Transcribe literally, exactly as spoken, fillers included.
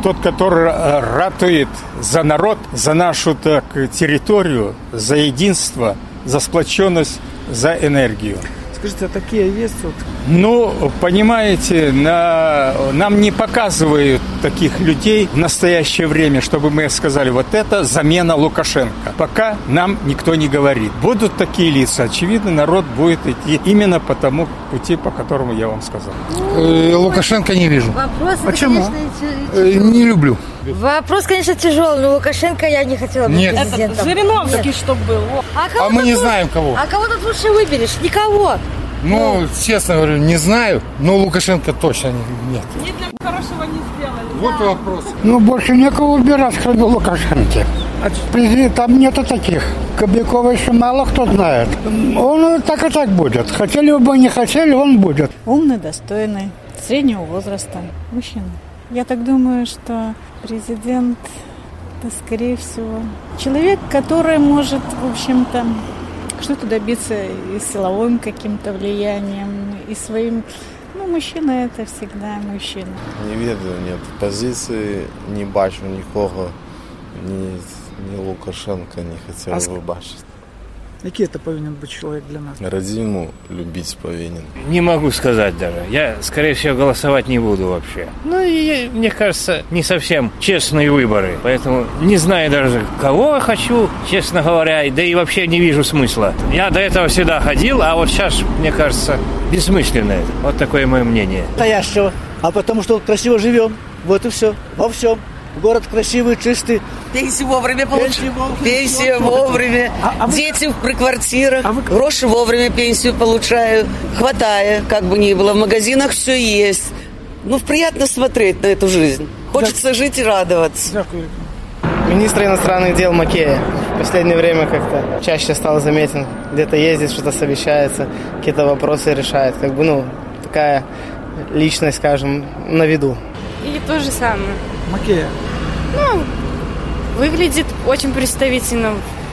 тот, который ратует за народ, за нашу так, территорию, за единство, за сплоченность, за энергию. Скажите, а такие есть? Вот? Ну, понимаете, на... нам не показывают таких людей в настоящее время, чтобы мы сказали, вот это замена Лукашенко. Пока нам никто не говорит. Будут такие лица, очевидно, народ будет идти именно по тому пути, по которому я вам сказал. Лукашенко не вижу. Вопрос, почему? Конечно, не люблю. Вопрос, конечно, тяжелый, но Лукашенко я не хотела быть Нет. президентом. Жириновский, чтобы был. А, а мы не знаем кого. А кого тут лучше выберешь? Никого. Ну, ну, честно говорю, не знаю, но Лукашенко точно нет. Ни для хорошего не сделали. Вот да. Вопрос. Ну, больше некого выбирать, кроме Лукашенко. Там нету таких. Кобякова еще мало кто знает. Он так и так будет. Хотели бы, не хотели, он будет. Умный, достойный, среднего возраста мужчина. Я так думаю, что президент, это, скорее всего, человек, который может, в общем-то, что-то добиться и силовым каким-то влиянием, и своим... Ну, мужчина – это всегда мужчина. Не ведаю, нет позиції, не бачу нікого, ні, ні Лукашенка не хотів а би бачити. Який це повинен бути чоловік для нас? Родину любить повинен. Не могу сказать даже. Я, скорее всего, голосовать не буду вообще. Ну, и, мне кажется, не совсем честные выборы. Поэтому не знаю даже, кого я хочу, честно говоря. Да и вообще не вижу смысла. Я до этого всегда ходил, а вот сейчас, мне кажется, бессмысленно это. Вот такое мое мнение. Настоящего. А потому что красиво живем. Вот и все. Во всем. Город красивый, чистый. Пенсию вовремя получаю. Пенсию вовремя. А, а вы... Дети при квартирах. А вы... Гроши вовремя пенсию получаю. Хватает, как бы ни было. В магазинах все есть. Ну, приятно смотреть на эту жизнь. Хочется да. жить и радоваться. Дякую. Министр иностранных дел Макея. В последнее время как-то чаще стал заметен. Где-то ездит, что-то совещается, какие-то вопросы решает. Как бы, ну, такая личность, скажем, на виду. И то же самое. Макея. Ну, выглядит очень представительно